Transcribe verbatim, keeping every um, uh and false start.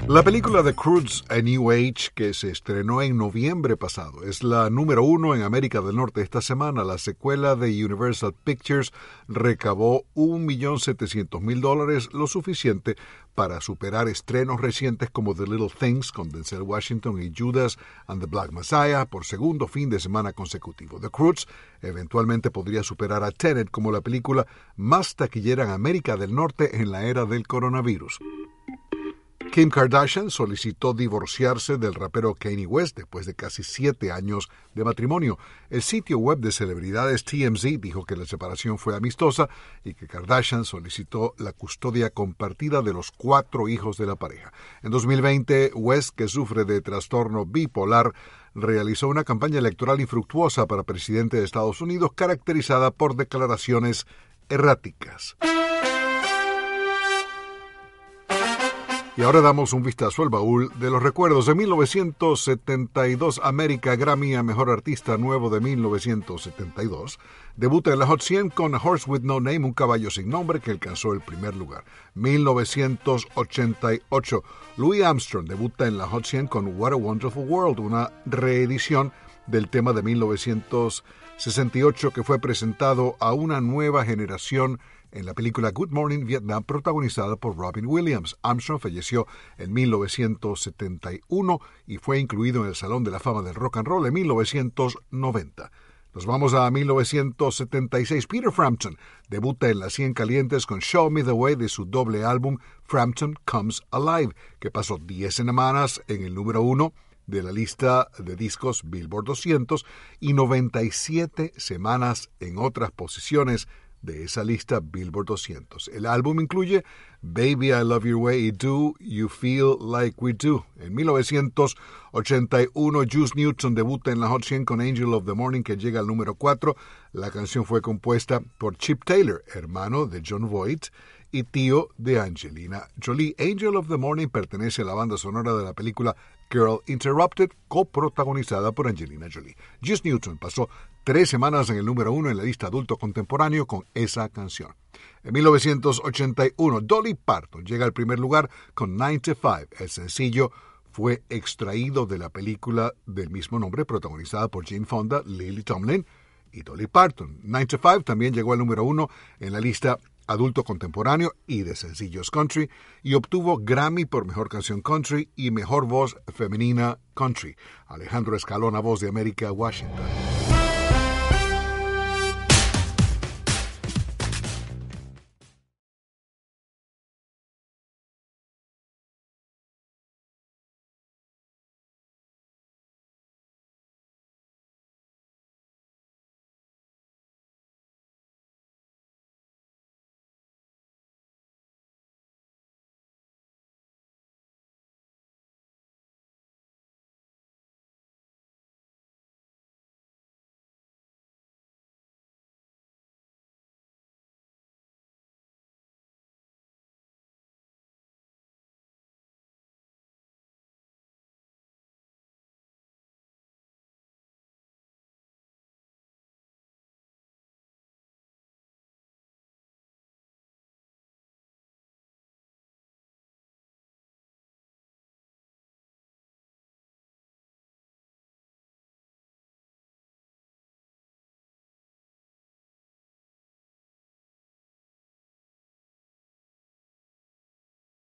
La película The Croods: A New Age, que se estrenó en noviembre pasado, es la número uno en América del Norte esta semana. La secuela de Universal Pictures recabó un millón setecientos mil dólares, lo suficiente para superar estrenos recientes como The Little Things con Denzel Washington y Judas and the Black Messiah por segundo fin de semana consecutivo. The Croods eventualmente podría superar a Tenet como la película más taquillera en América del Norte en la era del coronavirus. Kim Kardashian solicitó divorciarse del rapero Kanye West después de casi siete años de matrimonio. El sitio web de celebridades T M Z dijo que la separación fue amistosa y que Kardashian solicitó la custodia compartida de los cuatro hijos de la pareja. En dos mil veinte, West, que sufre de trastorno bipolar, realizó una campaña electoral infructuosa para presidente de Estados Unidos caracterizada por declaraciones erráticas. Y ahora damos un vistazo al baúl de los recuerdos. De mil novecientos setenta y dos, América Grammy a Mejor Artista Nuevo de mil novecientos setenta y dos. Debuta en la Hot cien con A Horse with No Name, un caballo sin nombre, que alcanzó el primer lugar. mil novecientos ochenta y ocho, Louis Armstrong debuta en la Hot cien con What a Wonderful World, una reedición del tema de mil novecientos sesenta y ocho que fue presentado a una nueva generación en la película Good Morning Vietnam, protagonizada por Robin Williams. Armstrong falleció en mil novecientos setenta y uno y fue incluido en el Salón de la Fama del Rock and Roll en mil novecientos noventa. Nos vamos a mil novecientos setenta y seis. Peter Frampton debuta en las cien calientes con Show Me the Way de su doble álbum Frampton Comes Alive, que pasó diez semanas en el número uno de la lista de discos Billboard doscientos y noventa y siete semanas en otras posiciones de esa lista Billboard doscientos. El álbum incluye Baby I Love Your Way y Do You Feel Like We Do. En mil novecientos ochenta y uno, Juice Newton debuta en la Hot cien con Angel of the Morning, que llega al número cuatro. La canción fue compuesta por Chip Taylor, hermano de Jon Voight y tío de Angelina Jolie. Angel of the Morning pertenece a la banda sonora de la película Girl Interrupted, coprotagonizada por Angelina Jolie. Juice Newton pasó tres semanas en el número uno en la lista adulto contemporáneo con esa canción. En mil novecientos ochenta y uno, Dolly Parton llega al primer lugar con nine to five. El sencillo fue extraído de la película del mismo nombre, protagonizada por Jane Fonda, Lily Tomlin y Dolly Parton. nine to five también llegó al número uno en la lista adulto contemporáneo y de sencillos country, y obtuvo Grammy por Mejor Canción Country y Mejor Voz Femenina Country. Alejandro Escalona, Voz de América, Washington.